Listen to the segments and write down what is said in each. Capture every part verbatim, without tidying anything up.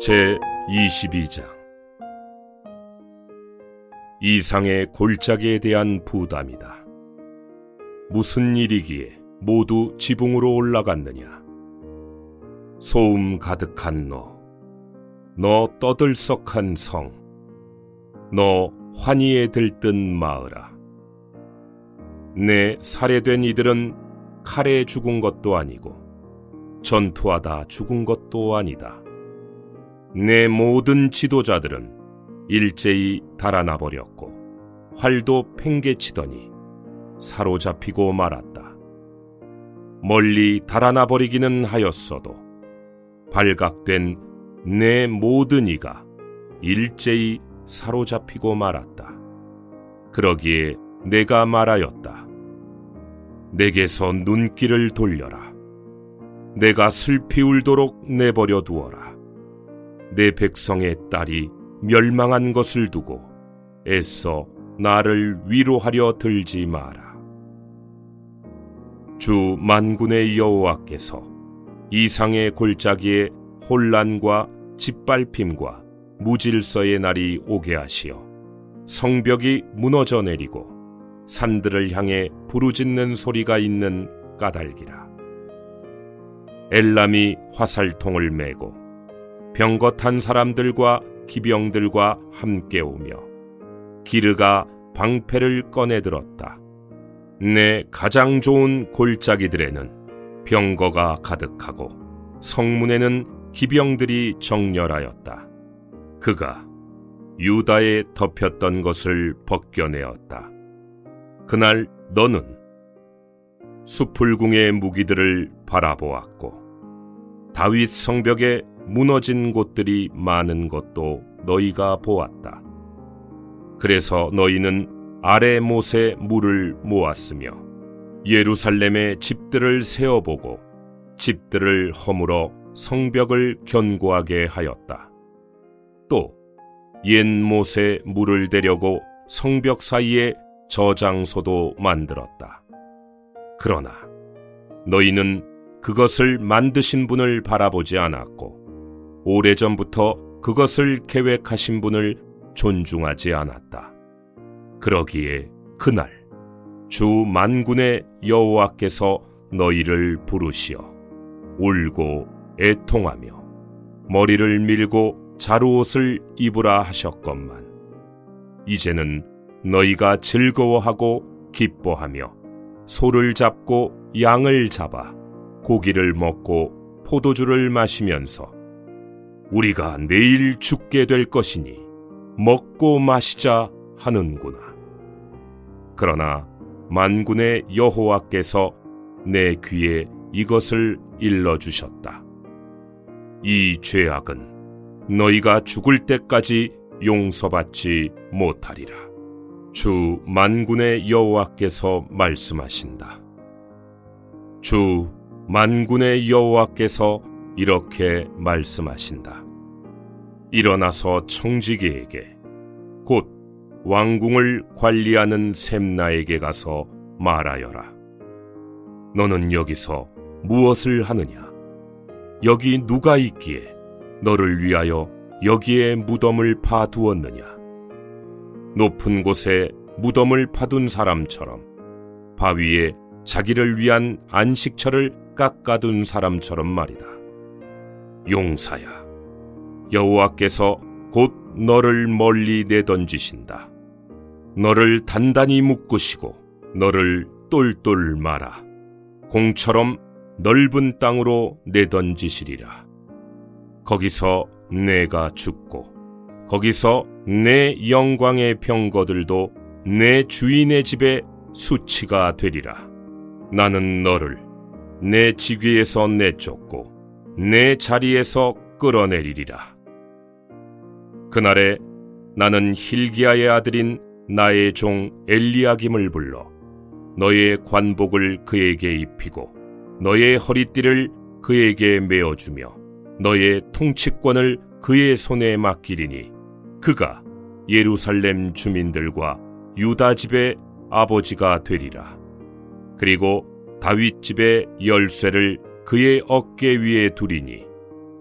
제이십이 장 이상의 골짜기에 대한 부담이다. 무슨 일이기에 모두 지붕으로 올라갔느냐? 소음 가득한 너, 너 떠들썩한 성, 너 환희에 들뜬 마을아. 내 살해된 이들은 칼에 죽은 것도 아니고 전투하다 죽은 것도 아니다. 내 모든 지도자들은 일제히 달아나 버렸고 활도 팽개치더니 사로잡히고 말았다. 멀리 달아나 버리기는 하였어도 발각된 내 모든 이가 일제히 사로잡히고 말았다. 그러기에 내가 말하였다. 내게서 눈길을 돌려라. 내가 슬피 울도록 내버려 두어라. 내 백성의 딸이 멸망한 것을 두고 애써 나를 위로하려 들지 마라. 주 만군의 여호와께서 이상의 골짜기에 혼란과 짓밟힘과 무질서의 날이 오게 하시어 성벽이 무너져 내리고 산들을 향해 부르짖는 소리가 있는 까닭이라. 엘람이 화살통을 메고 병거탄 사람들과 기병들과 함께 오며 기르가 방패를 꺼내들었다. 내 가장 좋은 골짜기들에는 병거가 가득하고 성문에는 기병들이 정렬하였다. 그가 유다에 덮였던 것을 벗겨내었다. 그날 너는 수풀궁의 무기들을 바라보았고 다윗 성벽에 무너진 곳들이 많은 것도 너희가 보았다. 그래서 너희는 아래 못에 물을 모았으며 예루살렘의 집들을 세어보고 집들을 허물어 성벽을 견고하게 하였다. 또 옛 못에 물을 대려고 성벽 사이에 저장소도 만들었다. 그러나 너희는 그것을 만드신 분을 바라보지 않았고 오래전부터 그것을 계획하신 분을 존중하지 않았다. 그러기에 그날 주 만군의 여호와께서 너희를 부르시어 울고 애통하며 머리를 밀고 자루옷을 입으라 하셨건만 이제는 너희가 즐거워하고 기뻐하며 소를 잡고 양을 잡아 고기를 먹고 포도주를 마시면서 우리가 내일 죽게 될 것이니 먹고 마시자 하는구나. 그러나 만군의 여호와께서 내 귀에 이것을 일러주셨다. 이 죄악은 너희가 죽을 때까지 용서받지 못하리라. 주 만군의 여호와께서 말씀하신다. 주 만군의 여호와께서 이렇게 말씀하신다. 일어나서 청지기에게 곧 왕궁을 관리하는 셈나에게 가서 말하여라. 너는 여기서 무엇을 하느냐? 여기 누가 있기에 너를 위하여 여기에 무덤을 파두었느냐? 높은 곳에 무덤을 파둔 사람처럼 바위에 자기를 위한 안식처를 깎아둔 사람처럼 말이다. 용사야, 여호와께서 곧 너를 멀리 내던지신다. 너를 단단히 묶으시고 너를 똘똘 말아 공처럼 넓은 땅으로 내던지시리라. 거기서 내가 죽고 거기서 내 영광의 병거들도 내 주인의 집에 수치가 되리라. 나는 너를 내 지귀에서 내쫓고 내 자리에서 끌어내리리라. 그날에 나는 hil기야의 아들인 나의 종 엘리야김을 불러 너의 관복을 그에게 입히고 너의 허리띠를 그에게 메어주며 너의 통치권을 그의 손에 맡기리니 그가 예루살렘 주민들과 유다 집의 아버지가 되리라. 그리고 다윗 집의 열쇠를 그의 어깨 위에 두리니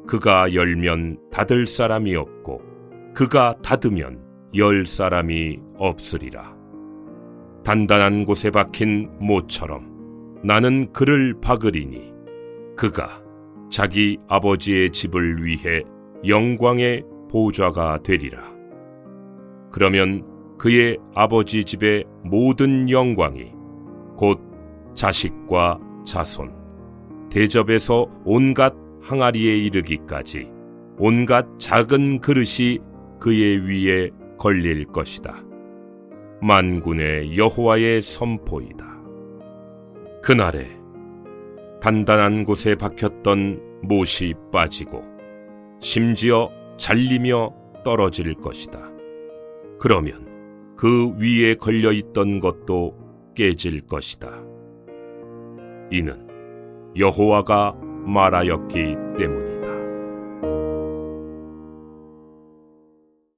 그가 열면 닫을 사람이 없고 그가 닫으면 열 사람이 없으리라. 단단한 곳에 박힌 모처럼 나는 그를 박으리니 그가 자기 아버지의 집을 위해 영광의 보좌가 되리라. 그러면 그의 아버지 집의 모든 영광이 곧 자식과 자손, 대접에서 온갖 항아리에 이르기까지 온갖 작은 그릇이 그의 위에 걸릴 것이다. 만군의 여호와의 선포이다. 그날에 단단한 곳에 박혔던 못이 빠지고 심지어 잘리며 떨어질 것이다. 그러면 그 위에 걸려있던 것도 깨질 것이다. 이는 여호와가 말하였기 때문이다.